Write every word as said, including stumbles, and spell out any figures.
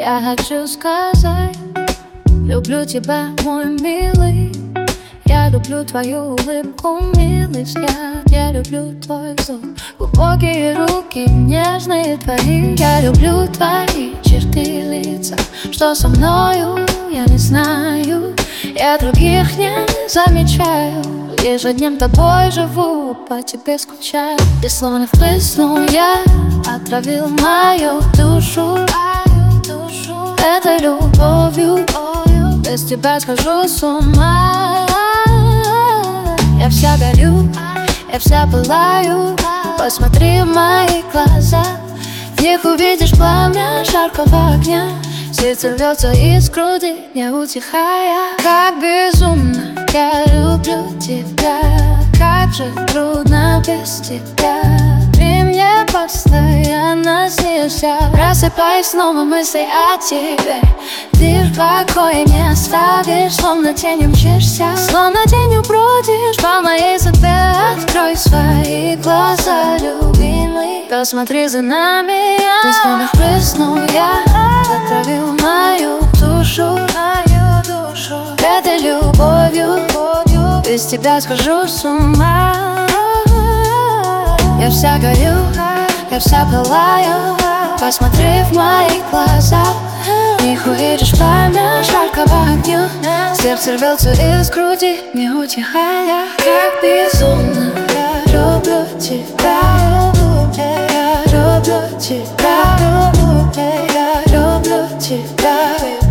Я хочу сказать: люблю тебя, мой милый. Я люблю твою улыбку, милый взгляд. Я люблю твой звук, глубокие руки, нежные твои. Я люблю твои черты лица. Что со мною, я не знаю. Я других не замечаю. Ежеднем тобой живу, по тебе скучаю. Ты словно впрыснул, я отравил мою душу этой любовью. Без тебя схожу с ума. Я вся горю, я вся пылаю. Посмотри в мои глаза, в них увидишь пламя жаркого огня. Сердце рвется из груди, не утихая. Как безумно я люблю тебя, как же трудно без тебя. Ты мне постоянно снишься. Просыпаюсь снова мысли о тебе. Ты в покое не оставишь, словно тенью мчишься, словно тенью бродишь по моей судьбе. Открой свои глаза, любимый, посмотри за нами. Ты словно впрыснул, я отравил мою душу этой любовью. Без тебя схожу с ума. Я вся горю, я вся пылаю. Посмотри в мои глаза, в них увидишь пламя жаркого огня. Сердце рвется из груди, не утихая. Как безумно я люблю тебя, я люблю тебя, я люблю тебя.